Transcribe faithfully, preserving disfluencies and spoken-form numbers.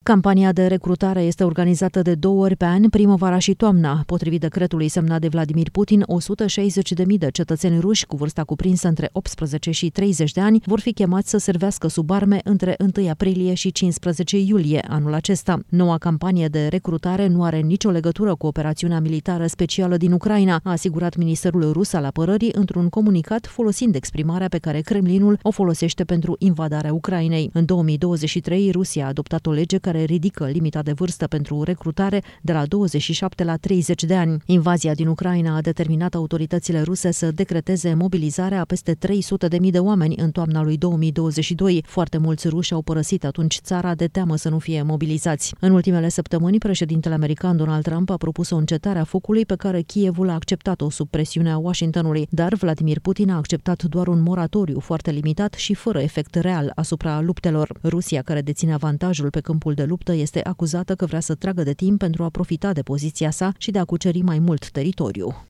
Campania de recrutare este organizată de două ori pe an, primăvara și toamna. Potrivit decretului semnat de Vladimir Putin, o sută șaizeci de mii de cetățeni ruși cu vârsta cuprinsă între optsprezece și treizeci de ani vor fi chemați să servească sub arme între întâi aprilie și cincisprezece iulie anul acesta. Noua campanie de recrutare nu are nicio legătură cu operațiunea militară specială din Ucraina, a asigurat Ministerul Rus al Apărării într-un comunicat folosind exprimarea pe care Kremlinul o folosește pentru invadarea Ucrainei. În două mii douăzeci și trei, Rusia a adoptat o lege care ridică limita de vârstă pentru recrutare de la douăzeci și șapte la treizeci de ani. Invazia din Ucraina a determinat autoritățile ruse să decreteze mobilizarea a peste trei sute de mii de oameni în toamna lui două mii douăzeci și doi. Foarte mulți ruși au părăsit atunci țara de teamă să nu fie mobilizați. În ultimele săptămâni, președintele american Donald Trump a propus o încetare a focului pe care Kievul a acceptat-o sub presiunea Washingtonului, dar Vladimir Putin a acceptat doar un moratoriu foarte limitat și fără efect real asupra luptelor. Rusia, care deține avantajul pe câmpul de luptă, este acuzată că vrea să tragă de timp pentru a profita de poziția sa și de a cuceri mai mult teritoriu.